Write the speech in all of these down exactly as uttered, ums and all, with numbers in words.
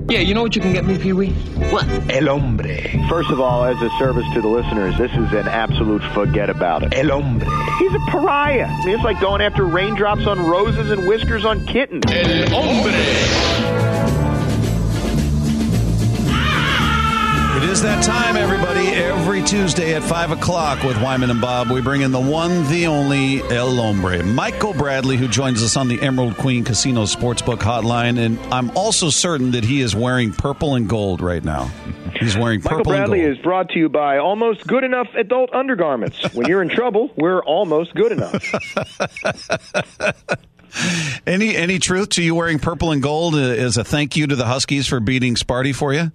Yeah, you know what you can get me, Pee-wee? What? El hombre. First of all, as a service to the listeners, this is an absolute forget about it. El hombre. He's a pariah. I mean, it's like going after raindrops on roses and whiskers on kittens. El hombre. It is that time, everybody. Every Tuesday at five o'clock with Wyman and Bob, we bring in the one, the only El Hombre, Michael Bradley, who joins us on the Emerald Queen Casino Sportsbook hotline. And I'm also certain that he is wearing purple and gold right now. He's wearing purple Michael Bradley and gold. is brought to you by Almost Good Enough Adult Undergarments. When you're in trouble, we're almost good enough. Any any truth to you wearing purple and gold as a thank you to the Huskies for beating Sparty for you?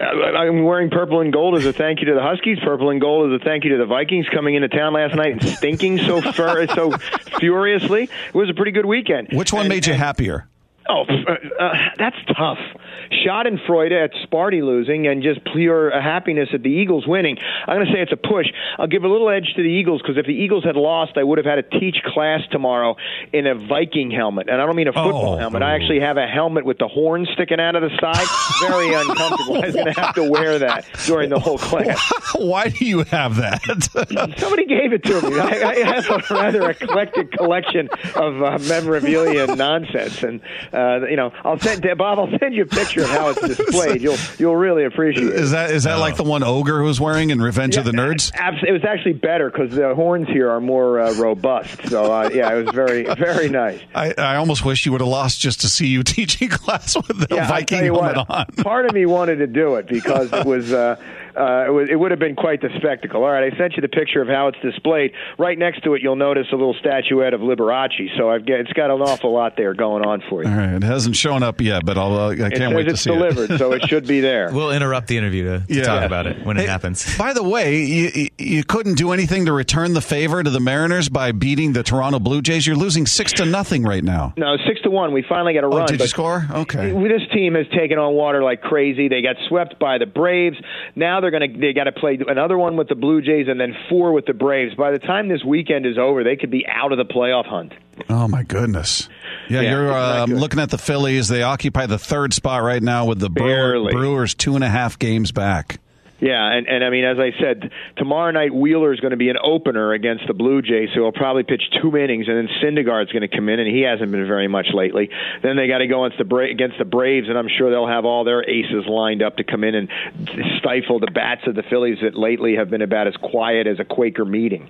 I'm wearing purple and gold as a thank you to the Huskies. Purple and gold as a thank you to the Vikings coming into town last night and stinking so fur- so furiously. It was a pretty good weekend. Which one and, made you and, happier? Oh, uh, that's tough. Schadenfreude at Sparty losing and just pure happiness at the Eagles winning. I'm going to say it's a push. I'll give a little edge to the Eagles because if the Eagles had lost, I would have had to teach class tomorrow in a Viking helmet. And I don't mean a football oh, helmet. Oh. I actually have a helmet with the horn sticking out of the side. Very uncomfortable. I was going to have to wear that during the whole class. Why do you have that? Somebody gave it to me. I, I have a rather eclectic collection of uh, memorabilia and nonsense. And, uh, you know, I'll send Bob, I'll send you a picture of how it's displayed. You'll you'll really appreciate it. Is that is that oh. like the one Ogre was wearing in Revenge yeah, of the Nerds? It was actually better because the horns here are more uh, robust. So, uh, yeah, it was very, very nice. I, I almost wish you would have lost just to see you teaching class with the yeah, Viking helmet what, on. Part of me wanted to do it because it was... Uh, Uh, it, was, it would have been quite the spectacle. All right, I sent you the picture of how it's displayed. Right next to it, you'll notice a little statuette of Liberace. So I've get, it's got an awful lot there going on for you. All right, it hasn't shown up yet, but I'll, uh, I can't it wait to it's see delivered, it. So it should be there. We'll interrupt the interview to, to yeah. talk about it when hey, it happens. By the way, you, you couldn't do anything to return the favor to the Mariners by beating the Toronto Blue Jays. You're losing six to nothing right now. No, six to one. We finally got a oh, run. Did but you score? Okay. This team has taken on water like crazy. They got swept by the Braves. Now they're going to they got to play another one with the Blue Jays and then four with the Braves. By the time this weekend is over, they could be out of the playoff hunt. Oh, my goodness. Yeah, yeah you're uh, looking at the Phillies. They occupy the third spot right now with the Brewer, Brewers two and a half games back. Yeah, and, and I mean, as I said, tomorrow night Wheeler is going to be an opener against the Blue Jays, so he'll probably pitch two innings, and then Syndergaard's going to come in, and he hasn't been very much lately. Then they got to go against the, Bra- against the Braves, and I'm sure they'll have all their aces lined up to come in and stifle the bats of the Phillies that lately have been about as quiet as a Quaker meeting.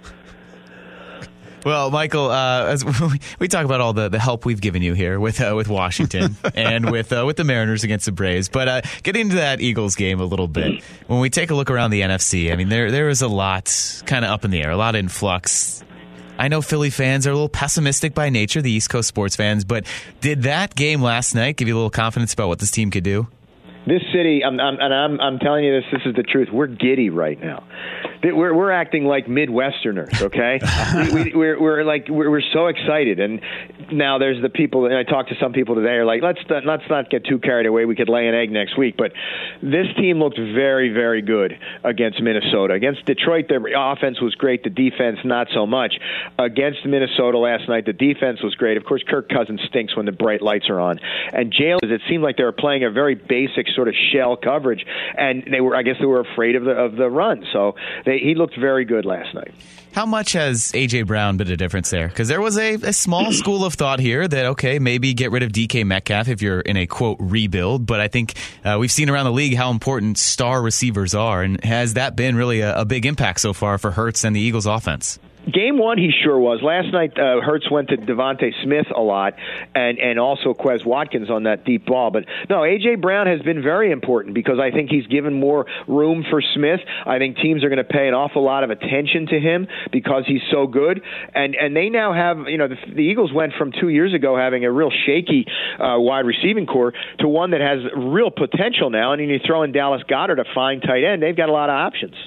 Well, Michael, uh, as we talk about all the, the help we've given you here with uh, with Washington and with uh, with the Mariners against the Braves, but uh, getting into that Eagles game a little bit, when we take a look around the N F C, I mean, there there is a lot kind of up in the air, a lot in flux. I know Philly fans are a little pessimistic by nature, the East Coast sports fans, but did that game last night give you a little confidence about what this team could do? This city, I'm, I'm, and I'm, I'm telling you this, this is the truth. We're giddy right now. We're, we're acting like Midwesterners, okay? we, we, we're, we're like, we're, we're so excited. And now there's the people, and I talked to some people today, are like, let's not, let's not get too carried away. We could lay an egg next week. But this team looked very, very good against Minnesota. Against Detroit, their offense was great. The defense, not so much. Against Minnesota last night, the defense was great. Of course, Kirk Cousins stinks when the bright lights are on. And Jalen, it seemed like they were playing a very basic sort of shell coverage, and they were, I guess, they were afraid of the of the run. So they, he looked very good last night. How much has A J. Brown been a difference there? Because there was a, a small school of thought here that, okay, maybe get rid of D K Metcalf if you're in a, quote, rebuild. But I think uh, we've seen around the league how important star receivers are. And has that been really a, a big impact so far for Hurts and the Eagles offense? Game one, he sure was. Last night, uh, Hurts went to Devontae Smith a lot, and, and also Quez Watkins on that deep ball. But no, A J. Brown has been very important because I think he's given more room for Smith. I think teams are going to pay an awful lot of attention to him because he's so good. And and they now have, you know, the, the Eagles went from two years ago having a real shaky uh, wide receiving core to one that has real potential now. And then you throw in Dallas Goedert, a fine tight end. They've got a lot of options.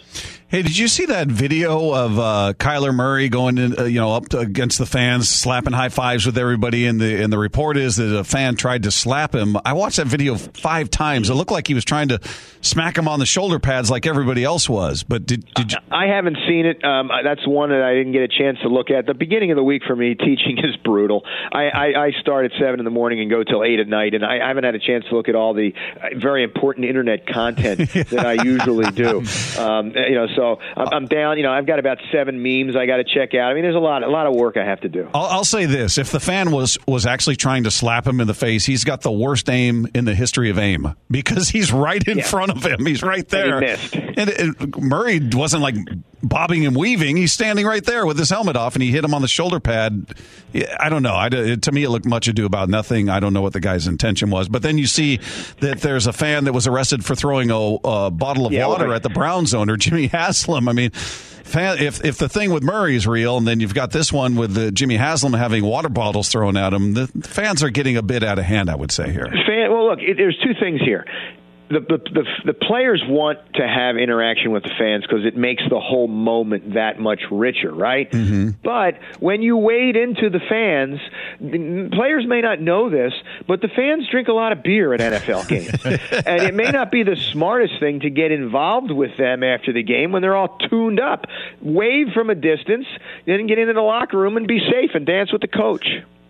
Hey, did you see that video of uh, Kyler Murray going in, uh, you know, up to, against the fans, slapping high fives with everybody? And the and the report is that a fan tried to slap him. I watched that video five times. It looked like he was trying to smack him on the shoulder pads like everybody else was. But did, did you? I haven't seen it. Um, that's one that I didn't get a chance to look at. The beginning of the week for me, teaching is brutal. I, I, I start at seven in the morning and go till eight at night, and I, I haven't had a chance to look at all the very important internet content yeah. that I usually do. Um, you know, so I'm, I'm down. You know, I've got about seven memes I got to check out. I mean, there's a lot, a lot of work I have to do. I'll, I'll say this: if the fan was was actually trying to slap him in the face, he's got the worst aim in the history of aim because he's right in yeah. front of him. He's right there. And he missed. And it, it, Murray wasn't like bobbing and weaving. He's standing right there with his helmet off, and he hit him on the shoulder pad. I don't know. I, it, to me, it looked much ado about nothing. I don't know what the guy's intention was. But then you see that there's a fan that was arrested for throwing a, a bottle of yeah, water well, at the Browns owner, Jimmy Haslam. I mean, fan, if if the thing with Murray is real, and then you've got this one with the Jimmy Haslam having water bottles thrown at him, the fans are getting a bit out of hand, I would say here. Fan, well, look, it, there's two things here. The, the the the players want to have interaction with the fans because it makes the whole moment that much richer, right? Mm-hmm. But when you wade into the fans, the players may not know this, but the fans drink a lot of beer at N F L games. And it may not be the smartest thing to get involved with them after the game when they're all tuned up. Wave from a distance, then get into the locker room and be safe and dance with the coach.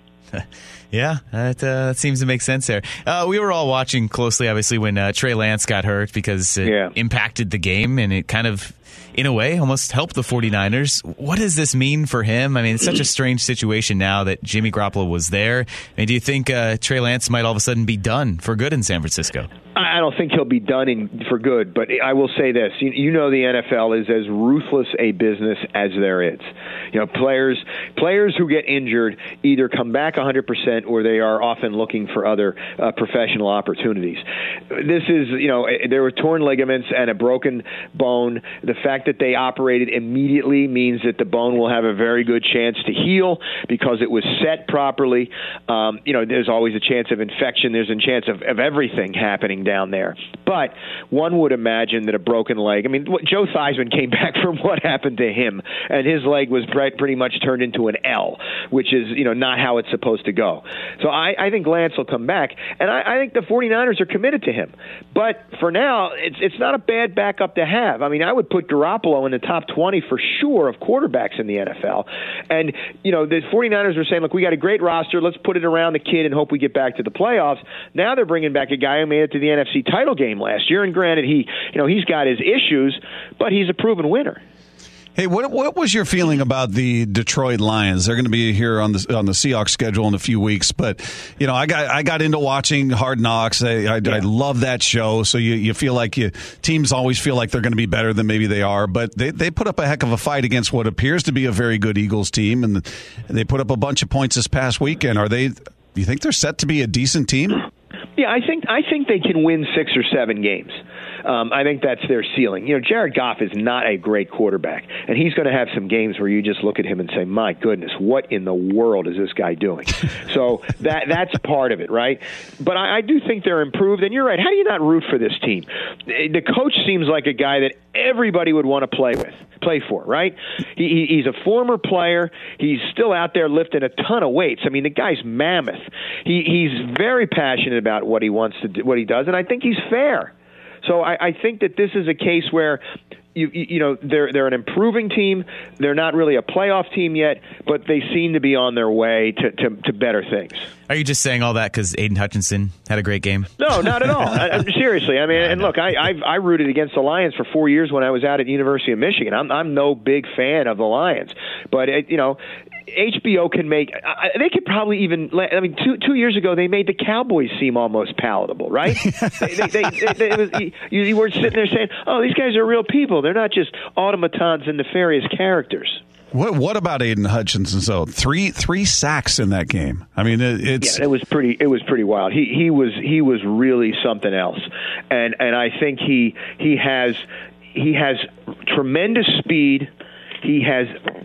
Yeah, that, uh, that seems to make sense there. Uh, we were all watching closely, obviously, when uh, Trey Lance got hurt because it yeah. impacted the game, and it kind of, in a way, almost helped the 49ers. What does this mean for him? I mean, it's such a strange situation now that Jimmy Garoppolo was there. I mean, do you think uh, Trey Lance might all of a sudden be done for good in San Francisco? I don't think he'll be done in, for good, but I will say this. You, you know the N F L is as ruthless a business as there is. You know, players players who get injured either come back one hundred percent or they are often looking for other uh, professional opportunities. This is, you know, there were torn ligaments and a broken bone. The fact that they operated immediately means that the bone will have a very good chance to heal because it was set properly. Um, you know, there's always a chance of infection. There's a chance of, of everything happening down there. But one would imagine that a broken leg, I mean, Joe Theismann came back from what happened to him, and his leg was pretty much turned into an L, which is, you know, not how it's supposed to go. So I, I think Lance will come back, and I, I think the 49ers are committed to him. But for now, it's it's not a bad backup to have. I mean, I would put Garoppolo in the top twenty for sure of quarterbacks in the N F L. And, you know, the 49ers were saying, look, we got a great roster. Let's put it around the kid and hope we get back to the playoffs. Now they're bringing back a guy who made it to the N F C title game last year, and granted, he, you know, he's got his issues, but he's a proven winner. Hey, what what was your feeling about the Detroit Lions? They're going to be here on the on the Seahawks schedule in a few weeks, but you know, I got I got into watching Hard Knocks. I I, yeah. I love that show. So you, you feel like you teams always feel like they're going to be better than maybe they are, but they they put up a heck of a fight against what appears to be a very good Eagles team, and they put up a bunch of points this past weekend. Are they? Do you think they're set to be a decent team? Yeah, I think I think they can win six or seven games. Um, I think that's their ceiling. You know, Jared Goff is not a great quarterback, and he's going to have some games where you just look at him and say, my goodness, what in the world is this guy doing? So that that's part of it, right? But I, I do think they're improved, and you're right. How do you not root for this team? The coach seems like a guy that everybody would want to play with, play for, right? He, he's a former player. He's still out there lifting a ton of weights. I mean, the guy's mammoth. He, he's very passionate about what he wants to do, what he does, and I think he's fair. So I, I think that this is a case where, you, you you know, they're they're an improving team. They're not really a playoff team yet, but they seem to be on their way to, to, to better things. Are you just saying all that because Aiden Hutchinson had a great game? No, not at all. I, seriously, I mean, and look, I I've, I rooted against the Lions for four years when I was out at University of Michigan. I'm I'm no big fan of the Lions, but it, you know. H B O can make. Uh, they could probably even. I mean, two two years ago they made the Cowboys seem almost palatable, right? they, they, they, they, they, it was, you, you weren't sitting there saying, "Oh, these guys are real people. They're not just automatons and nefarious characters." What What about Aiden Hutchinson? So three three sacks in that game. I mean, it, it's yeah, it was pretty. It was pretty wild. He he was he was really something else, and and I think he he has he has tremendous speed. He has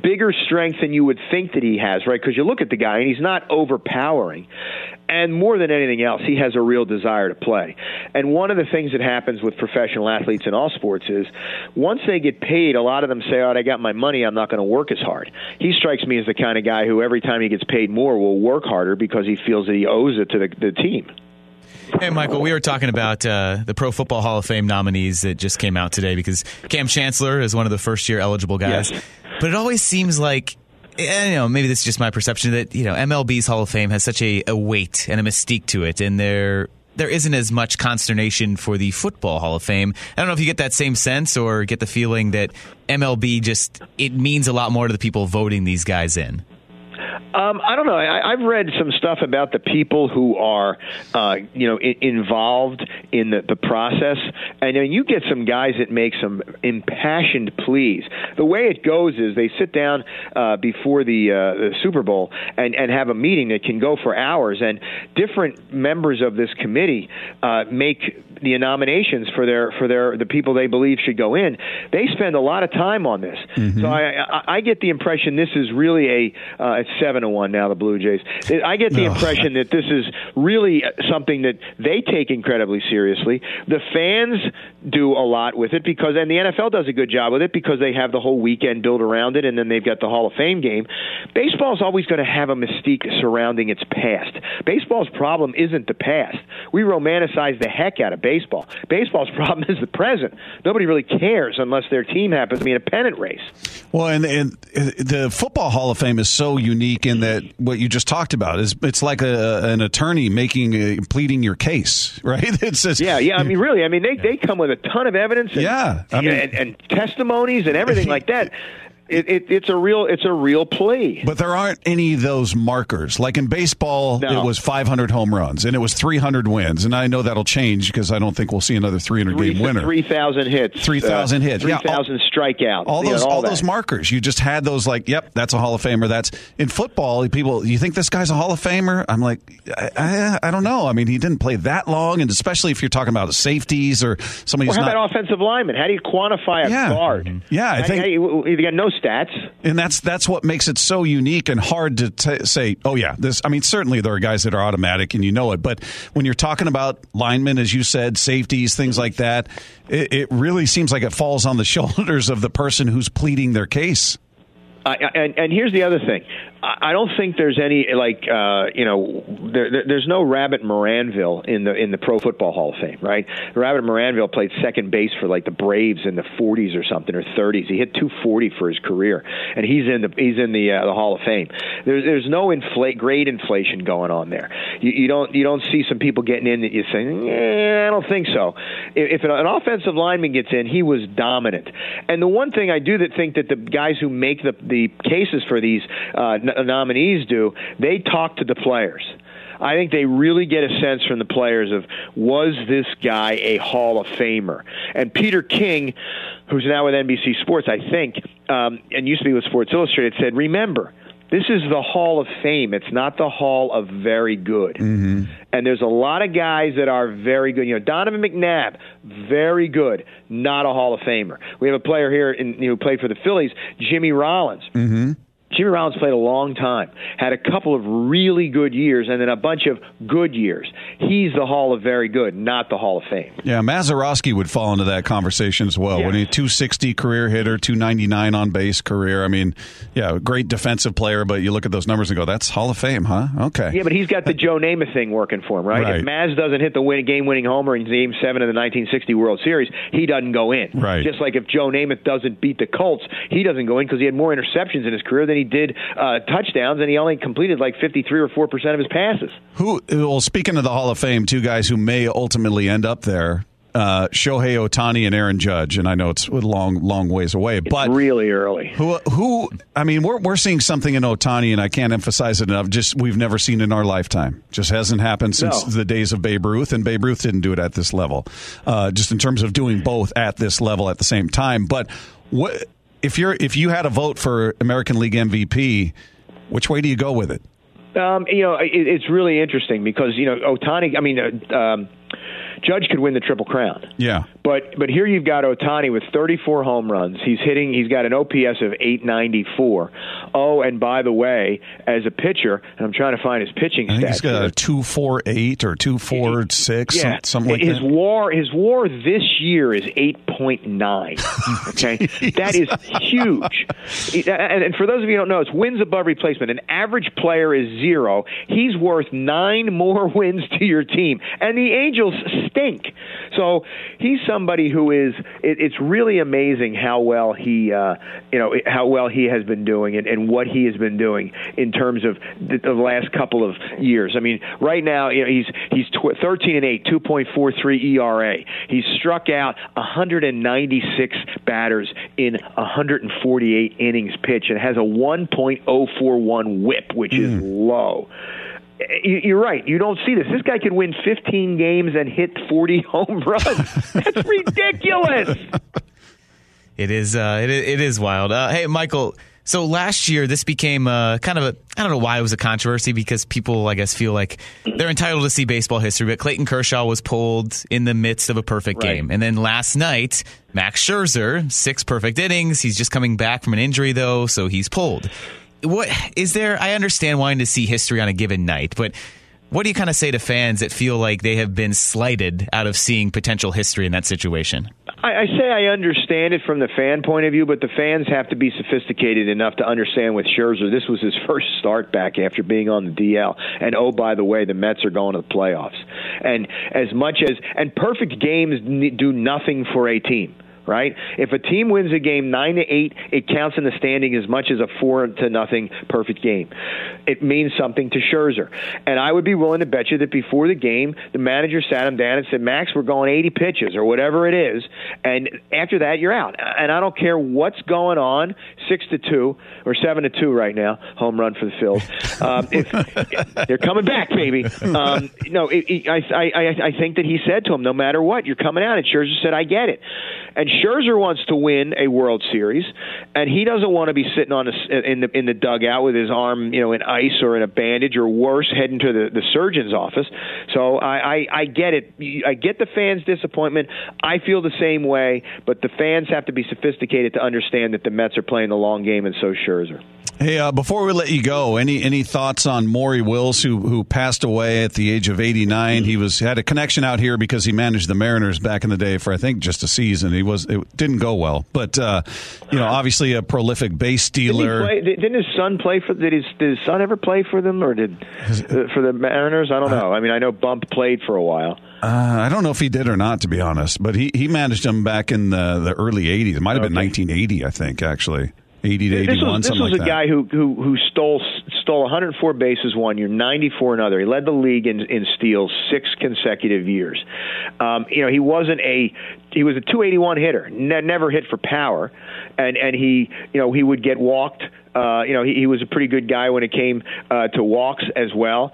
bigger strength than you would think that he has, right? Because you look at the guy, and he's not overpowering. And more than anything else, he has a real desire to play. And one of the things that happens with professional athletes in all sports is once they get paid, a lot of them say, oh, I got my money, I'm not going to work as hard. He strikes me as the kind of guy who every time he gets paid more will work harder because he feels that he owes it to the, the team. Hey, Michael, we were talking about uh, the Pro Football Hall of Fame nominees that just came out today because Cam Chancellor is one of the first-year eligible guys. Yes. But it always seems like, I don't know, maybe this is just my perception that, you know, M L B's Hall of Fame has such a, a weight and a mystique to it, and there there isn't as much consternation for the Football Hall of Fame. I don't know if you get that same sense or get the feeling that M L B just, it means a lot more to the people voting these guys in. Um, I don't know. I, I've read some stuff about the people who are, uh, you know, I- involved in the, the process, and then you get some guys that make some impassioned pleas. The way it goes is they sit down uh, before the, uh, the Super Bowl and, and have a meeting that can go for hours, and different members of this committee uh, make the nominations for their for their the people they believe should go in. They spend a lot of time on this, mm-hmm. so I, I, I get the impression this is really a uh, it's seven to one now, the Blue Jays. I get the oh. impression that this is really something that they take incredibly seriously. The fans do a lot with it because, and the N F L does a good job with it because they have the whole weekend built around it, and then they've got the Hall of Fame game. Baseball's always going to have a mystique surrounding its past. Baseball's problem isn't the past. We romanticize the heck out of baseball. Baseball's problem is the present. Nobody really cares unless their team happens to be in a pennant race. Well, and, and the Football Hall of Fame is so unique in that what you just talked about is it's like a, an attorney making a, pleading your case, right? It says, yeah, yeah. I mean, really, I mean, they they come with a ton of evidence, and, yeah, I mean, and, and testimonies and everything like that. It, it, it's a real, it's a real plea. But there aren't any of those markers. Like in baseball, no. it was five hundred home runs and it was three hundred wins. And I know that'll change because I don't think we'll see another three hundred game winner. Three thousand hits, three thousand uh, hits, three thousand yeah, strikeouts. All those, you know, all, all those markers. You just had those. Like, yep, that's a Hall of Famer. That's in football. People, you think this guy's a Hall of Famer? I'm like, I, I, I don't know. I mean, he didn't play that long, and especially if you're talking about safeties or somebody who's well, how not. about offensive lineman? How do you quantify a yeah. guard? Yeah, I how, think how, you, you got no stats. And that's that's what makes it so unique and hard to t- say, oh, yeah, this. I mean, certainly there are guys that are automatic and you know it. But when you're talking about linemen, as you said, safeties, things like that, it, it really seems like it falls on the shoulders of the person who's pleading their case. Uh, and, and here's the other thing. I don't think there's any, like, uh, you know, there, there, there's no Rabbit Moranville in the in the Pro Football Hall of Fame, right? Rabbit Moranville played second base for, like, the Braves in the forties or something, or thirties. He hit two forty for his career, and he's in the he's in the uh, the Hall of Fame. There's there's no inflate grade inflation going on there. You, you don't you don't see some people getting in that you say, eh, I don't think so. If, if an, an offensive lineman gets in, he was dominant. And the one thing I do that think that the guys who make the the cases for these uh, nominees do, they talk to the players. I think they really get a sense from the players of, was this guy a Hall of Famer? And Peter King, who's now with N B C Sports, I think, um, and used to be with Sports Illustrated, said, remember, this is the Hall of Fame. It's not the Hall of Very Good. Mm-hmm. And there's a lot of guys that are very good. You know, Donovan McNabb, very good, not a Hall of Famer. We have a player here in, you know, who played for the Phillies, Jimmy Rollins. Mm-hmm. Jimmy Rollins played a long time, had a couple of really good years, and then a bunch of good years. He's the Hall of Very Good, not the Hall of Fame. Yeah, Mazeroski would fall into that conversation as well. Yeah. When he two sixty career hitter, two ninety-nine on base career. I mean, yeah, great defensive player, but you look at those numbers and go, that's Hall of Fame, huh? Okay. Yeah, but he's got the Joe Namath thing working for him, right? right. If Maz doesn't hit the win- game-winning homer in Game seven of the nineteen sixty World Series, he doesn't go in. Right. Just like if Joe Namath doesn't beat the Colts, he doesn't go in because he had more interceptions in his career than he did uh, touchdowns, and he only completed like fifty-three or four percent of his passes. Who? Well, speaking of the Hall of Fame, two guys who may ultimately end up there, uh, Shohei Ohtani and Aaron Judge, and I know it's a long, long ways away, it's but really early. Who? Who? I mean, we're we're seeing something in Ohtani, and I can't emphasize it enough. Just we've never seen in our lifetime. Just hasn't happened since no. the days of Babe Ruth, and Babe Ruth didn't do it at this level. Uh, just in terms of doing both at this level at the same time. But what if you're if you had a vote for American League M V P? Which way do you go with it? Um, you know, it, it's really interesting because, you know, Ohtani, I mean, uh, um, Judge could win the Triple Crown. Yeah. But but here you've got Ohtani with thirty-four home runs. He's hitting. He's got an O P S of eight ninety-four. Oh, and by the way, as a pitcher, and I'm trying to find his pitching I think stats. he's got a two forty-eight or two forty-six, yeah. something like his that. WAR, his WAR this year is eight point nine. Okay, that is huge. And, and for those of you who don't know, it's wins above replacement. An average player is zero. He's worth nine more wins to your team, and the Angels stink. So he's somebody who is. It, it's really amazing how well he, uh, you know, how well he has been doing, and, and what he has been doing in terms of the, the last couple of years. I mean, right now, you know, he's he's tw- thirteen and eight, two point four three E R A. He's struck out one hundred ninety-six batters in one hundred forty-eight innings pitched, and has a one point oh four one whip, which mm. is low. You're right. You don't see this. This guy can win fifteen games and hit forty home runs. That's ridiculous. It is. Uh, it, it is wild. Uh, hey, Michael. So last year, this became uh, kind of a, I don't know why it was a controversy, because people, I guess, feel like they're entitled to see baseball history, but Clayton Kershaw was pulled in the midst of a perfect right. game. And then last night, Max Scherzer, six perfect innings. He's just coming back from an injury, though, so he's pulled. What is there? I understand wanting to see history on a given night, but what do you kind of say to fans that feel like they have been slighted out of seeing potential history in that situation? I, I say I understand it from the fan point of view, but the fans have to be sophisticated enough to understand with Scherzer, this was his first start back after being on the D L. And, oh, by the way, the Mets are going to the playoffs. And as much as – and perfect games do nothing for a team. Right? If a team wins a game nine to eight, it counts in the standing as much as a four to nothing perfect game. It means something to Scherzer, and I would be willing to bet you that before the game, the manager sat him down and said, "Max, we're going eighty pitches or whatever it is, and after that, you're out." And I don't care what's going on, six to two or seven to two right now, home run for the Phils. Um, if, they're coming back, baby. Um, no, it, it, I, I, I think that he said to him, "No matter what, you're coming out." And Scherzer said, "I get it." And Scherzer wants to win a World Series, and he doesn't want to be sitting on a, in the in the dugout with his arm, you know, in ice or in a bandage, or worse, heading to the, the surgeon's office. So I, I, I get it. I get the fans' disappointment. I feel the same way, but the fans have to be sophisticated to understand that the Mets are playing the long game, and so is Scherzer. Hey, uh, before we let you go, any any thoughts on Maury Wills, who who passed away at the age of eighty-nine? He was had a connection out here because he managed the Mariners back in the day for, I think, just a season. He was it didn't go well, but uh, you know, obviously a prolific base stealer. Didn't, play, didn't his son play for? Did his did his son ever play for them, or did uh, for the Mariners? I don't know. I mean, I know Bump played for a while. Uh, I don't know if he did or not, to be honest, but he, he managed them back in the, the early eighties. It might have been okay. nineteen eighty, I think, actually. eighty to eighty-one, this was, something like that. This was a guy who, who, who stole stole one hundred four bases one year, ninety-four another. He led the league in, in steals six consecutive years. Um, you know, he wasn't a he was a two eighty-one hitter, ne- never hit for power, and and he you know he would get walked. Uh, you know, he, he was a pretty good guy when it came uh, to walks as well.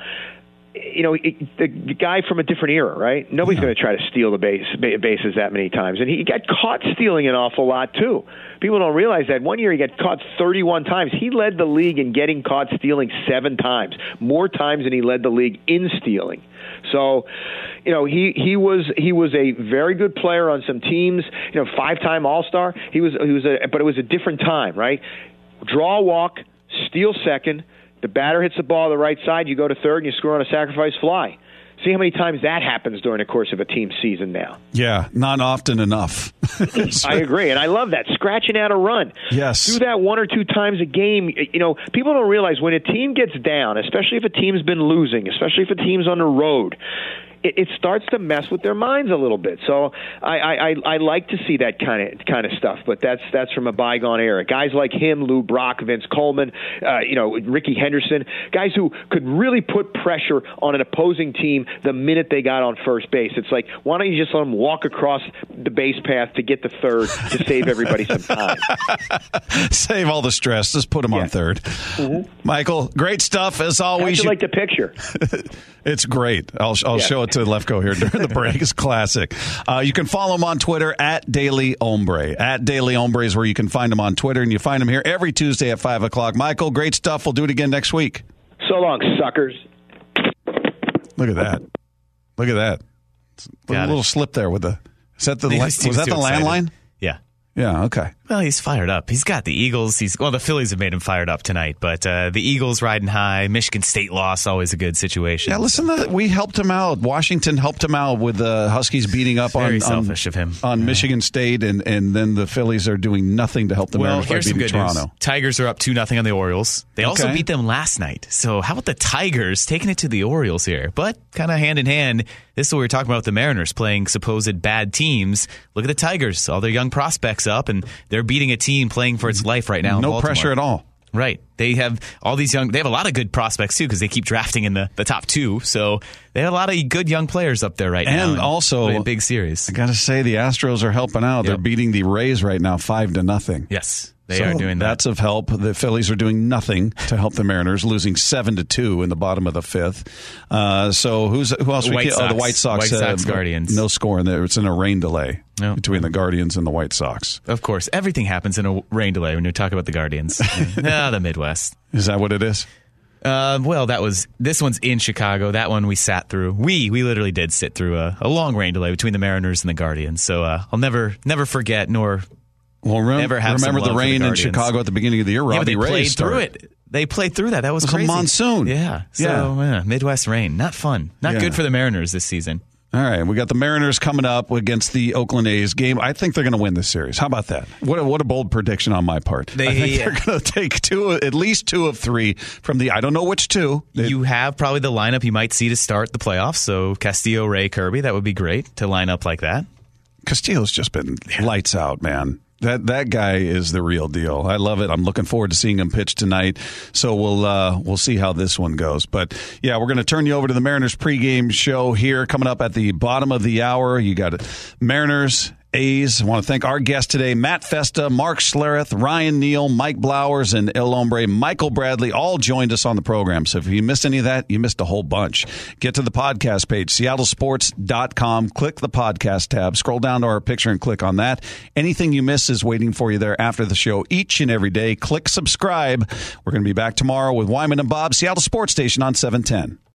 You know, the, the guy from a different era, right? Nobody's yeah. going to try to steal the base, bases that many times. And he got caught stealing an awful lot, too. People don't realize that. One year he got caught thirty-one times. He led the league in getting caught stealing seven times, more times than he led the league in stealing. So, you know, he, he was he was a very good player on some teams. You know, five-time All-Star. He was he was a, but it was a different time, right? Draw a walk, steal second. The batter hits the ball to the right side, you go to third, and you score on a sacrifice fly. See how many times that happens during the course of a team season now. Yeah, not often enough. I agree, and I love that. Scratching out a run. Yes. Do that one or two times a game. You know, people don't realize when a team gets down, especially if a team's been losing, especially if a team's on the road, it, it starts to mess with their minds a little bit. So I, I, I like to see that kind of kind of stuff, but that's that's from a bygone era. Guys like him, Lou Brock, Vince Coleman, uh, you know, Ricky Henderson, guys who could really put pressure on an opposing team the minute they got on first base. It's like, why don't you just let them walk across the base path to get to third to save everybody some time? Save all the stress. Just put them yeah. on third. Mm-hmm. Michael, great stuff as always. How'd you like the picture? It's great. I'll, I'll yeah. show it to Lefko here during the break. It's classic. Uh, you can follow him on Twitter at Daily Hombre. At Daily Hombre is where you can find him on Twitter, and you find him here every Tuesday at five o'clock. Michael, great stuff. We'll do it again next week. So long, suckers. Look at that. Look at that. A Got little it. slip there with the. Is that the He la- was- he was was that the too excited. landline? Yeah. Yeah. Okay. Well, he's fired up. He's got the Eagles. He's well, the Phillies have made him fired up tonight, but uh, the Eagles riding high. Michigan State loss, always a good situation. Yeah. Listen, to, we helped him out. Washington helped him out with the Huskies beating up Very on selfish on, of him. on Yeah. Michigan State, and, and then the Phillies are doing nothing to help the Well, Mariners by here's some beating good Toronto. news. Tigers are up two nothing on the Orioles. They also Okay. beat them last night. So how about the Tigers taking it to the Orioles here? But kind of hand in hand, this is what we were talking about with the Mariners playing supposed bad teams. Look at the Tigers, all their young prospects up, and they're beating a team playing for its life right now. in No Baltimore. pressure at all. Right. They have all these young, they have a lot of good prospects too because they keep drafting in the, the top two. So they have a lot of good young players up there right now. And also, a big series. I got to say, the Astros are helping out. They're Yep. beating the Rays right now, five to nothing. Yes, they So are doing that. That's of help. The Phillies are doing nothing to help the Mariners, losing seven to two in the bottom of the fifth. Uh, so who's who else? The we White can't- Oh, the Sox. White Sox. White Sox Guardians. No score in there. It's in a rain delay No. between the Guardians and the White Sox. Of course, everything happens in a rain delay when you talk about the Guardians. Ah, the Midwest. Is that what it is? Uh, well, that was this one's in Chicago. That one we sat through. We we literally did sit through a, a long rain delay between the Mariners and the Guardians. So uh, I'll never never forget nor Well, rem- never have some remember the love for the rain in Guardians. Chicago at the beginning of the year. yeah, but Robbie they Ray played started. through it. They played through that. That was, It was a crazy. monsoon. Yeah. So Yeah. yeah, Midwest rain, not fun. Not Yeah. good for the Mariners this season. All right, we got the Mariners coming up against the Oakland A's game. I think they're going to win this series. How about that? What a, what a bold prediction on my part. They- I think they're going to take two, at least two of three from the. I don't know which two. They- You have probably the lineup you might see to start the playoffs. So Castillo, Ray, Kirby. That would be great to line up like that. Castillo's just been lights out, man. That that guy is the real deal. I love it. I'm looking forward to seeing him pitch tonight. So we'll uh, we'll see how this one goes. But yeah, we're going to turn you over to the Mariners pregame show here coming up at the bottom of the hour. You got it, Mariners. A's. I want to thank our guests today, Matt Festa, Mark Schlereth, Ryan Neal, Mike Blowers, and El Hombre, Michael Bradley, all joined us on the program. So if you missed any of that, you missed a whole bunch. Get to the podcast page, seattle sports dot com. Click the podcast tab. Scroll down to our picture and click on that. Anything you miss is waiting for you there after the show each and every day. Click subscribe. We're going to be back tomorrow with Wyman and Bob, Seattle Sports Station on seven ten.